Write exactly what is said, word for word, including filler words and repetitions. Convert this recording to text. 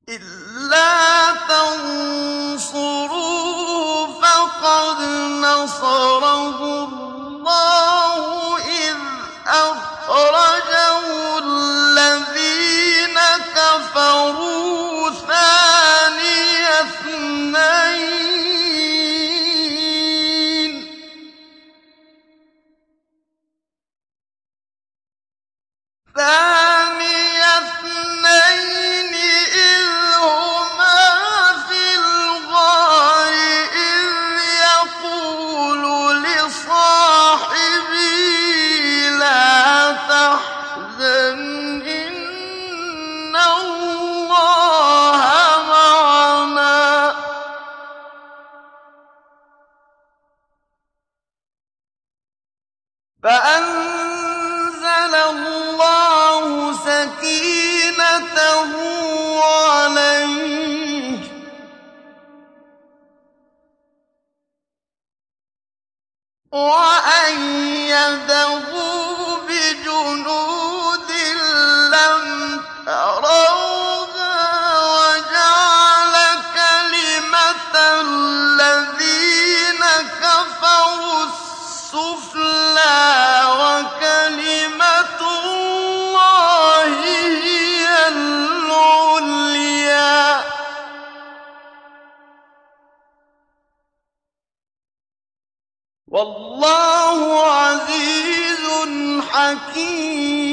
إِلَّا تَنصُرُوهُ فَقَدْ نَصَرَهُ اللَّهُ إِذْ أَخْرَجَهُ الَّذِينَ كَفَرُوا ثَانِيَ اثْنَيْنِ ثَانِيَ اثْنَيْنِ إِذْ هُمَا فِي الْغَارِ إِذْ يَقُولُ لِصَاحِبِهِ لَا تَحْزَنْ إِنَّ اللَّهَ مَعَنَا ۖ فَأَنزَلَ اللَّهُ سَكِينَتَهُ عَلَيْهِ وَأَيَّدَهُ بِجُنُودٍ لَّمْ تَرَوْهَا وَجَعَلَ كَلِمَةَ الَّذِينَ كَفَرُوا السُّفْلَىٰ وَكَلِمَةُ اللَّهِ هِيَ الْعُلْيَا ۗ وَاللَّهُ عَزِيزٌ حَكِيمٌ.